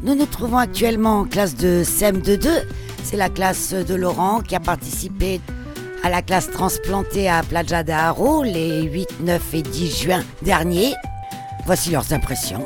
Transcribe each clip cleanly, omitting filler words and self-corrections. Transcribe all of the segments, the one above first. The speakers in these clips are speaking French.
Nous nous trouvons actuellement en classe de CM2. C'est la classe de Laurent qui a participé à la classe transplantée à Playa de Haro les 8, 9 et 10 juin dernier. Voici leurs impressions.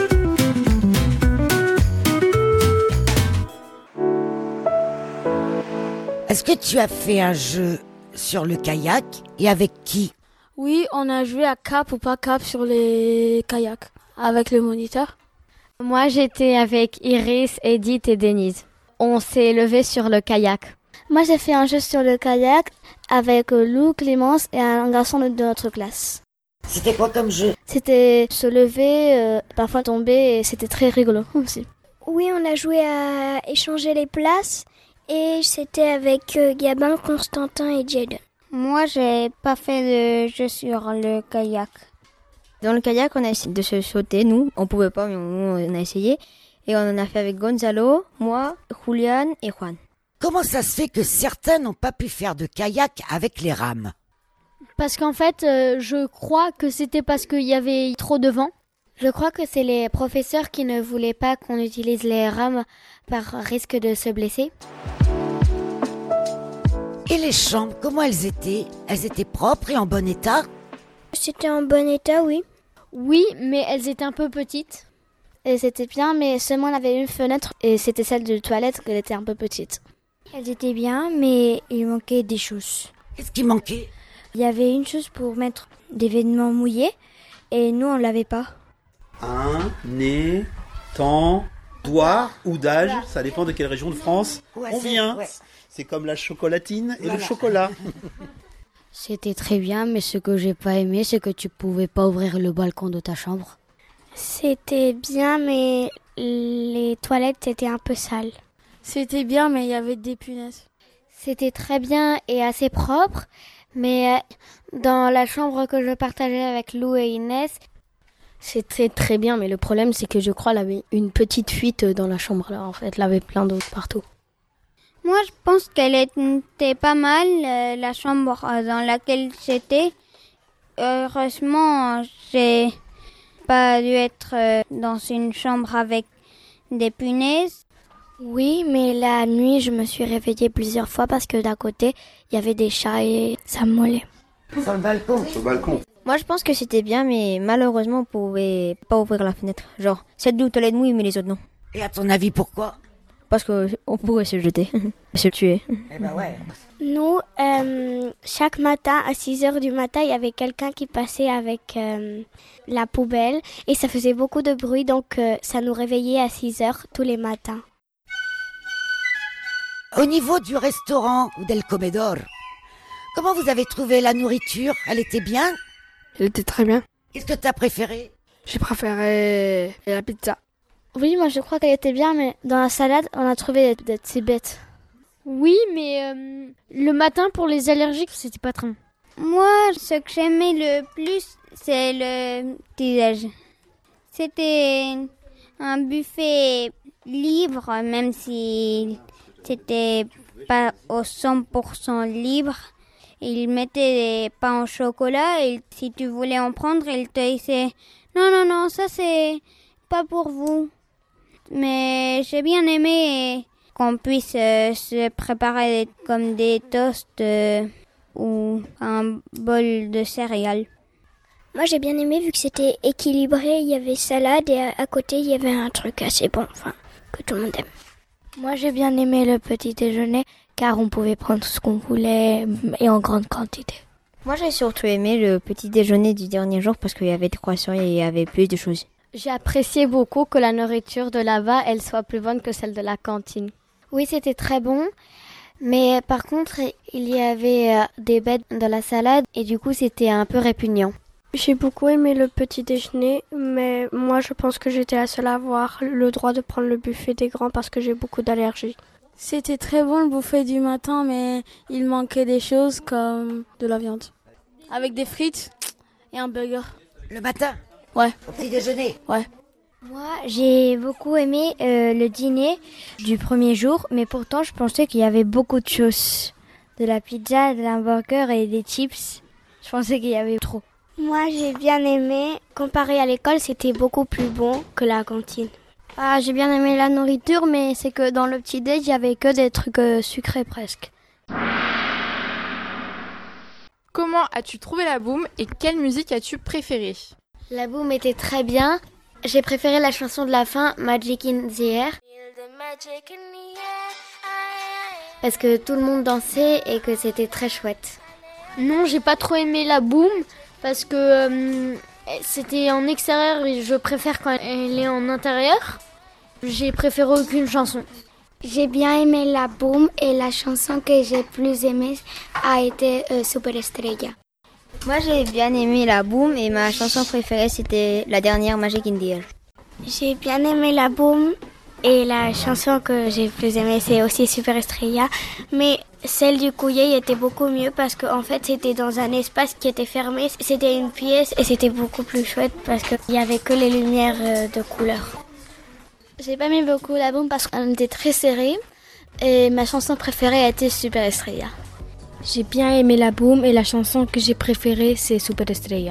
Est-ce que tu as fait un jeu sur le kayak et avec qui ? Oui, on a joué à cap ou pas cap sur les kayaks avec le moniteur. Moi, j'étais avec Iris, Edith et Denise. On s'est levé sur le kayak. Moi, j'ai fait un jeu sur le kayak avec Lou, Clémence et un garçon de notre classe. C'était quoi comme jeu ? C'était se lever, parfois tomber et c'était très rigolo aussi. Oui, on a joué à échanger les places et c'était avec Gabin, Constantin et Jade. Moi, j'ai pas fait de jeu sur le kayak. Dans le kayak, on a essayé de se sauter, nous. On pouvait pas, mais on a essayé. Et on en a fait avec Gonzalo, moi, Julian et Juan. Comment ça se fait que certains n'ont pas pu faire de kayak avec les rames ? Parce qu'en fait, je crois que c'était parce qu'il y avait trop de vent. Je crois que c'est les professeurs qui ne voulaient pas qu'on utilise les rames par risque de se blesser. Et les chambres, comment elles étaient ? Elles étaient propres et en bon état ? C'était en bon état, oui. Oui, mais elles étaient un peu petites. Et c'était bien, mais seulement on avait une fenêtre et c'était celle de toilette qu'elle était un peu petite. Elles étaient bien, mais il manquait des choses. Qu'est-ce qui manquait ? Il y avait une chose pour mettre des vêtements mouillés et nous, on l'avait pas. Temps, doigt ou d'âge, ça dépend de quelle région de France on vient. Ouais. C'est comme la chocolatine et le chocolat. C'était très bien, mais ce que j'ai pas aimé, c'est que tu pouvais pas ouvrir le balcon de ta chambre. C'était bien, mais les toilettes étaient un peu sales. C'était bien, mais il y avait des punaises. C'était très bien et assez propre, mais dans la chambre que je partageais avec Lou et Inès, c'était très bien, mais le problème, c'est que je crois qu'elle avait une petite fuite dans la chambre, là, en fait. Elle avait plein d'eau partout. Moi, je pense qu'elle était pas mal, la chambre dans laquelle j'étais. Heureusement, j'ai pas dû être dans une chambre avec des punaises. Oui, mais la nuit, je me suis réveillée plusieurs fois parce que d'à côté, il y avait des chats et ça me mollait. Sur le balcon. Sur le balcon. Moi, je pense que c'était bien, mais malheureusement, on pouvait pas ouvrir la fenêtre. Genre, celle d'où toilette mouille, mais les autres non. Et à ton avis, pourquoi ? Parce qu'on pourrait se jeter, se tuer. Eh ben ouais. Nous, chaque matin, à 6h du matin, il y avait quelqu'un qui passait avec la poubelle et ça faisait beaucoup de bruit, donc ça nous réveillait à 6h tous les matins. Au niveau du restaurant ou del comedor, comment vous avez trouvé la nourriture ? Elle était bien ? Elle était très bien. Qu'est-ce que tu as préféré ? J'ai préféré la pizza. Oui, moi je crois qu'elle était bien, mais dans la salade, on a trouvé des petits bêtes. Oui, mais le matin pour les allergiques, c'était pas très bon. Moi, ce que j'aimais le plus, c'est le petit-déj. C'était un buffet libre, même si c'était pas au 100% libre. Il mettait des pains au chocolat et si tu voulais en prendre, il te disait « Non, ça c'est pas pour vous ». Mais j'ai bien aimé qu'on puisse se préparer comme des toasts ou un bol de céréales. Moi, j'ai bien aimé vu que c'était équilibré. Il y avait salade et à côté, il y avait un truc assez bon, que tout le monde aime. Moi, j'ai bien aimé le petit déjeuner car on pouvait prendre ce qu'on voulait et en grande quantité. Moi, j'ai surtout aimé le petit déjeuner du dernier jour parce qu'il y avait des croissants et il y avait plus de choses. J'ai apprécié beaucoup que la nourriture de là-bas, elle soit plus bonne que celle de la cantine. Oui, c'était très bon, mais par contre, il y avait des bêtes dans la salade et du coup, c'était un peu répugnant. J'ai beaucoup aimé le petit déjeuner, mais moi, je pense que j'étais la seule à avoir le droit de prendre le buffet des grands parce que j'ai beaucoup d'allergies. C'était très bon le buffet du matin, mais il manquait des choses comme de la viande. Avec des frites et un burger. Le matin ? Ouais. Au petit déjeuner ? Ouais. Moi, j'ai beaucoup aimé le dîner du premier jour, mais pourtant, je pensais qu'il y avait beaucoup de choses. De la pizza, de l'hamburger et des chips. Je pensais qu'il y avait trop. Moi, j'ai bien aimé. Comparé à l'école, c'était beaucoup plus bon que la cantine. Ah, j'ai bien aimé la nourriture, mais c'est que dans le petit-déj, il y avait que des trucs sucrés presque. Comment as-tu trouvé la boum et quelle musique as-tu préférée? La boum était très bien. J'ai préféré la chanson de la fin, Magic in the Air. Parce que tout le monde dansait et que c'était très chouette. Non, j'ai pas trop aimé la boum parce que c'était en extérieur et je préfère quand elle est en intérieur. J'ai préféré aucune chanson. J'ai bien aimé la boum et la chanson que j'ai plus aimée a été Superestrella. Moi j'ai bien aimé la boum et ma chanson préférée c'était la dernière Magic in the Air. J'ai bien aimé la boum et la chanson que j'ai plus aimée c'est aussi Superestrella. Mais celle du Couillé était beaucoup mieux parce qu'en fait c'était dans un espace qui était fermé. C'était une pièce et c'était beaucoup plus chouette parce qu'il n'y avait que les lumières de couleur. J'ai pas aimé beaucoup la boum parce qu'elle était très serrée et ma chanson préférée a été Superestrella. J'ai bien aimé la boum et la chanson que j'ai préférée c'est Superestrella.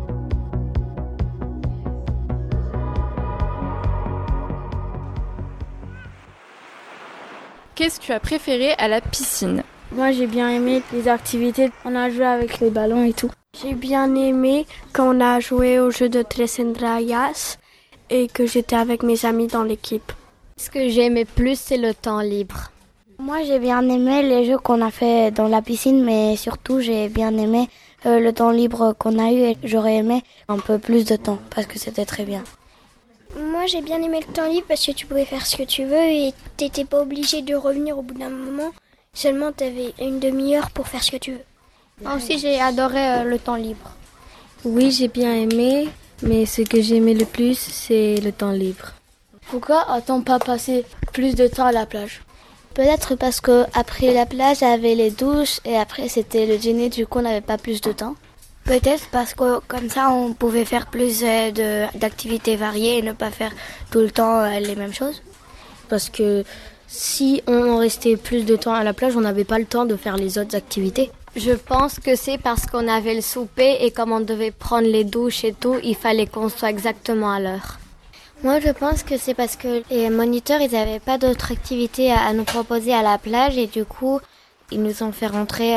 Qu'est-ce que tu as préféré à la piscine? Moi j'ai bien aimé les activités, on a joué avec les ballons et tout. J'ai bien aimé quand on a joué au jeu de Tres Endrayas et que j'étais avec mes amis dans l'équipe. Ce que j'ai aimé plus, c'est le temps libre. Moi, j'ai bien aimé les jeux qu'on a fait dans la piscine, mais surtout, j'ai bien aimé le temps libre qu'on a eu et j'aurais aimé un peu plus de temps parce que c'était très bien. Moi, j'ai bien aimé le temps libre parce que tu pouvais faire ce que tu veux et t'étais pas obligé de revenir au bout d'un moment. Seulement, t'avais une demi-heure pour faire ce que tu veux. Moi aussi, j'ai adoré le temps libre. Oui, j'ai bien aimé, mais ce que j'ai aimé le plus, c'est le temps libre. Pourquoi a-t-on pas passé plus de temps à la plage? Peut-être parce que après la plage, il y avait les douches et après c'était le dîner, du coup on n'avait pas plus de temps. Peut-être parce que comme ça on pouvait faire plus d'activités variées et ne pas faire tout le temps les mêmes choses. Parce que si on restait plus de temps à la plage, on n'avait pas le temps de faire les autres activités. Je pense que c'est parce qu'on avait le souper et comme on devait prendre les douches et tout, il fallait qu'on soit exactement à l'heure. Moi, je pense que c'est parce que les moniteurs, ils n'avaient pas d'autres activités à nous proposer à la plage et du coup, ils nous ont fait rentrer.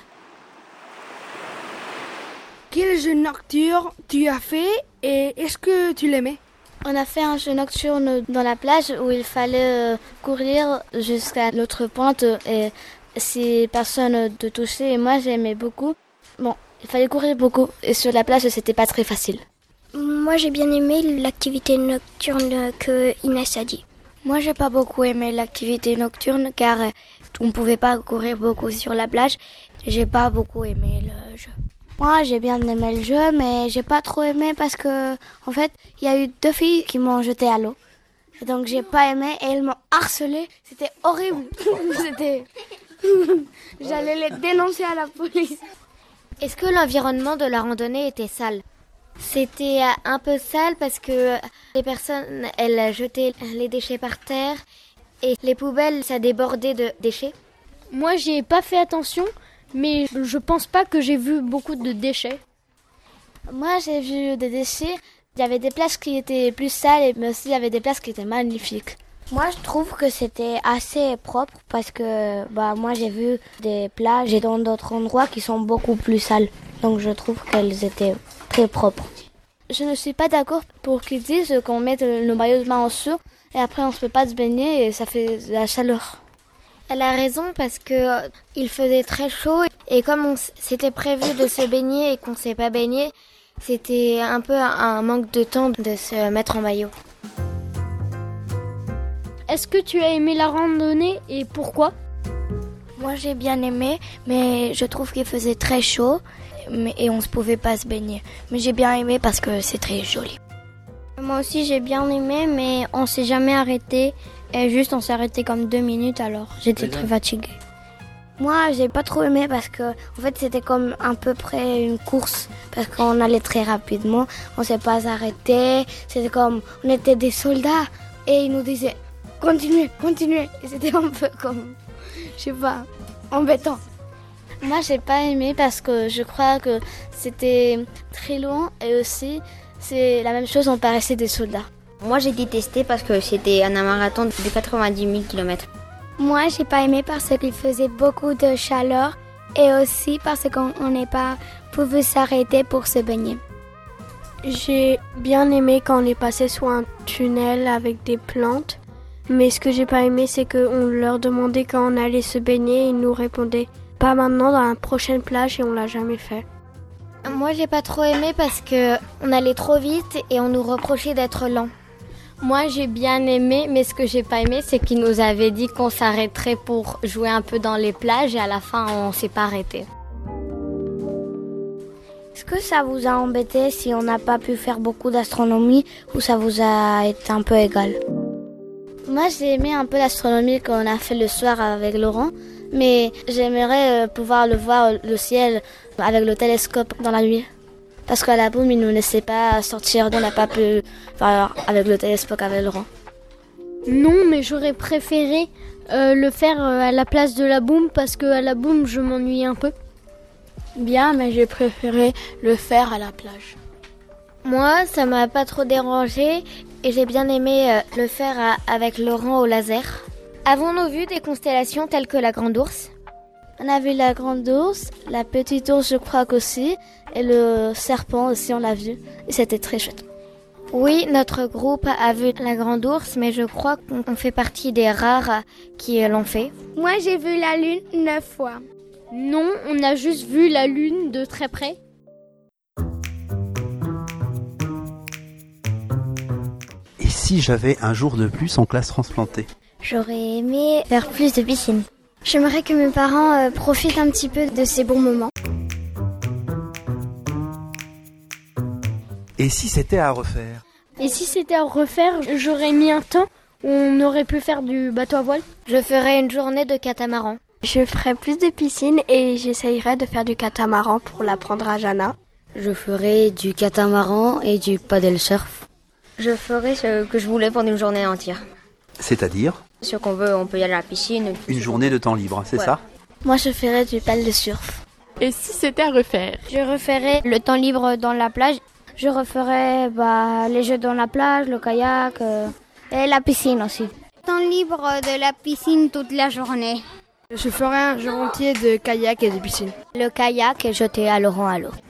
Quel jeu nocturne tu as fait et est-ce que tu l'aimais? On a fait un jeu nocturne dans la plage où il fallait courir jusqu'à l'autre pointe et si personne te touchait. Et moi, j'aimais beaucoup. Bon, il fallait courir beaucoup et sur la plage, c'était pas très facile. Moi, j'ai bien aimé l'activité nocturne que Inès a dit. Moi, j'ai pas beaucoup aimé l'activité nocturne car on ne pouvait pas courir beaucoup sur la plage. J'ai pas beaucoup aimé le jeu. Moi, j'ai bien aimé le jeu, mais j'ai pas trop aimé parce que, en fait, il y a eu 2 filles qui m'ont jeté à l'eau. Et donc, j'ai pas aimé et elles m'ont harcelé. C'était horrible. J'allais les dénoncer à la police. Est-ce que l'environnement de la randonnée était sale? C'était un peu sale parce que les personnes, elles jetaient les déchets par terre et les poubelles, ça débordait de déchets. Moi, j'y ai pas fait attention, mais je pense pas que j'ai vu beaucoup de déchets. Moi, j'ai vu des déchets. Il y avait des places qui étaient plus sales, mais aussi il y avait des places qui étaient magnifiques. Moi, je trouve que c'était assez propre parce que moi, j'ai vu des plages et dans d'autres endroits qui sont beaucoup plus sales. Donc, je trouve qu'elles étaient très propres. Je ne suis pas d'accord pour qu'ils disent qu'on mette le maillot de bain en dessous et après on ne peut pas se baigner et ça fait de la chaleur. Elle a raison parce que il faisait très chaud et comme on s'était prévu de se baigner et qu'on ne s'est pas baigné, c'était un peu un manque de temps de se mettre en maillot. Est-ce que tu as aimé la randonnée et pourquoi? Moi j'ai bien aimé, mais je trouve qu'il faisait très chaud et on ne pouvait pas se baigner. Mais j'ai bien aimé parce que c'est très joli. Moi aussi j'ai bien aimé, mais on s'est jamais arrêté. Et juste on s'est arrêté comme 2 minutes alors j'étais très fatiguée. Moi j'ai pas trop aimé parce que en fait c'était comme à peu près une course parce qu'on allait très rapidement, on s'est pas arrêté, c'était comme on était des soldats et ils nous disaient continuez, continuez et c'était un peu comme je sais pas, embêtant. Moi j'ai pas aimé parce que je crois que c'était très loin et aussi c'est la même chose, on paraissait des soldats. Moi j'ai détesté parce que c'était un marathon de 90 000 km. Moi, j'ai pas aimé parce qu'il faisait beaucoup de chaleur et aussi parce qu'on n'est pas pouvait s'arrêter pour se baigner. J'ai bien aimé quand on est passé sous un tunnel avec des plantes, mais ce que j'ai pas aimé, c'est qu'on leur demandait quand on allait se baigner et ils nous répondaient pas maintenant, dans la prochaine plage, et on l'a jamais fait. Moi, j'ai pas trop aimé parce que on allait trop vite et on nous reprochait d'être lent. Moi, j'ai bien aimé, mais ce que j'ai pas aimé, c'est qu'ils nous avaient dit qu'on s'arrêterait pour jouer un peu dans les plages et à la fin, on s'est pas arrêté. Est-ce que ça vous a embêté si on n'a pas pu faire beaucoup d'astronomie ou ça vous a été un peu égal? Moi, j'ai aimé un peu l'astronomie qu'on a fait le soir avec Laurent, mais j'aimerais pouvoir le voir, le ciel, avec le télescope dans la nuit. Parce qu'à la boum, il ne nous laissait pas sortir, on n'a pas pu faire avec le télescope avec Laurent. Non, mais j'aurais préféré le faire à la place de la boum parce qu'à la boum, je m'ennuie un peu. Bien, mais j'ai préféré le faire à la plage. Moi, ça m'a pas trop dérangé et j'ai bien aimé le faire avec Laurent au laser. Avons-nous vu des constellations telles que la Grande Ourse? On a vu la Grande Ourse, la Petite Ourse je crois qu'aussi, et le serpent aussi on l'a vu, et c'était très chouette. Oui, notre groupe a vu la Grande Ourse, mais je crois qu'on fait partie des rares qui l'ont fait. Moi j'ai vu la lune 9 fois. Non, on a juste vu la lune de très près. Et si j'avais un jour de plus en classe transplantée? J'aurais aimé faire plus de piscine. J'aimerais que mes parents profitent un petit peu de ces bons moments. Et si c'était à refaire? Et si c'était à refaire, j'aurais mis un temps où on aurait pu faire du bateau à voile. Je ferais une journée de catamaran. Je ferais plus de piscine et j'essayerais de faire du catamaran pour l'apprendre à Jana. Je ferais du catamaran et du paddle surf. Je ferais ce que je voulais pendant une journée entière. C'est-à-dire? Ce qu'on veut, on peut y aller à la piscine. Une journée de temps libre, c'est ça? Moi, je ferais du paddle surf. Et si c'était à refaire? Je referais le temps libre dans la plage. Je referais les jeux dans la plage, le kayak et la piscine aussi. Temps libre de la piscine toute la journée. Je ferais un jour entier de kayak et de piscine. Le kayak et jeter à Laurent à l'eau.